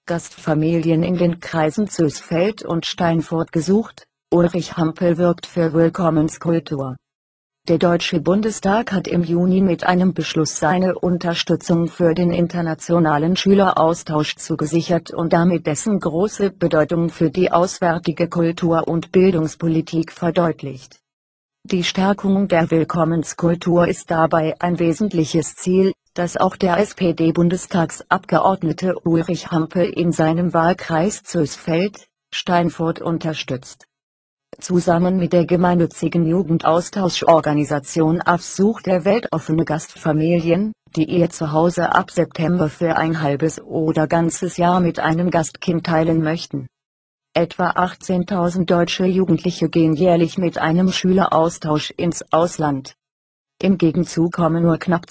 Gastfamilien in den Kreisen Zösfeld und Steinfurt gesucht. Ulrich Hampel wirkt für Willkommenskultur. Der Deutsche Bundestag hat im Juni mit einem Beschluss seine Unterstützung für den internationalen Schüleraustausch zugesichert und damit dessen große Bedeutung für die auswärtige Kultur- und Bildungspolitik verdeutlicht. Die Stärkung der Willkommenskultur ist dabei ein wesentliches Ziel, das auch der SPD-Bundestagsabgeordnete Ulrich Hampel in seinem Wahlkreis Zösfeld, Steinfurt unterstützt. Zusammen mit der gemeinnützigen Jugendaustauschorganisation AFS sucht er weltoffene Gastfamilien, die ihr Zuhause ab September für ein halbes oder ganzes Jahr mit einem Gastkind teilen möchten. Etwa 18.000 deutsche Jugendliche gehen jährlich mit einem Schüleraustausch ins Ausland. Im Gegenzug kommen nur knapp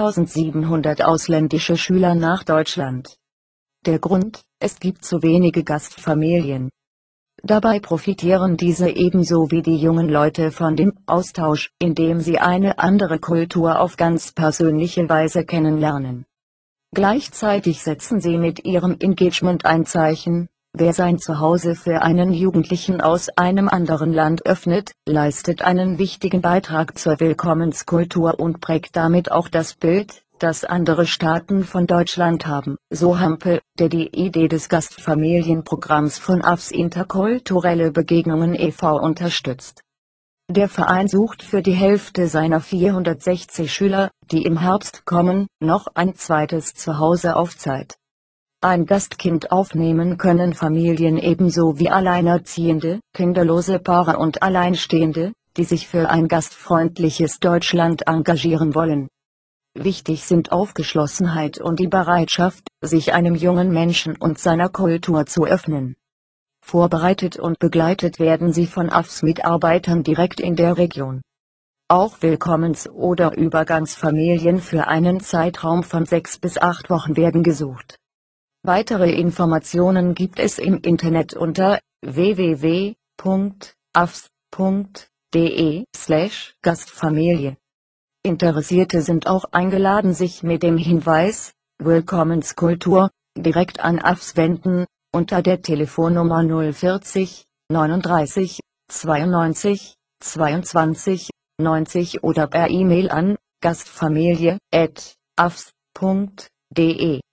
2.700 ausländische Schüler nach Deutschland. Der Grund: es gibt zu wenige Gastfamilien. Dabei profitieren diese ebenso wie die jungen Leute von dem Austausch, indem sie eine andere Kultur auf ganz persönliche Weise kennenlernen. Gleichzeitig setzen sie mit ihrem Engagement ein Zeichen. Wer sein Zuhause für einen Jugendlichen aus einem anderen Land öffnet, leistet einen wichtigen Beitrag zur Willkommenskultur und prägt damit auch das Bild, das andere Staaten von Deutschland haben, so Hampel, der die Idee des Gastfamilienprogramms von AFS Interkulturelle Begegnungen e.V. unterstützt. Der Verein sucht für die Hälfte seiner 460 Schüler, die im Herbst kommen, noch ein zweites Zuhause auf Zeit. Ein Gastkind aufnehmen können Familien ebenso wie alleinerziehende, kinderlose Paare und Alleinstehende, die sich für ein gastfreundliches Deutschland engagieren wollen. Wichtig sind Aufgeschlossenheit und die Bereitschaft, sich einem jungen Menschen und seiner Kultur zu öffnen. Vorbereitet und begleitet werden sie von AFS-Mitarbeitern direkt in der Region. Auch Willkommens- oder Übergangsfamilien für einen Zeitraum von 6 bis 8 Wochen werden gesucht. Weitere Informationen gibt es im Internet unter www.afs.de/Gastfamilie. Interessierte sind auch eingeladen, sich mit dem Hinweis Willkommenskultur direkt an AFS wenden, unter der Telefonnummer 040 39 92 22 90 oder per E-Mail an gastfamilie@afs.de.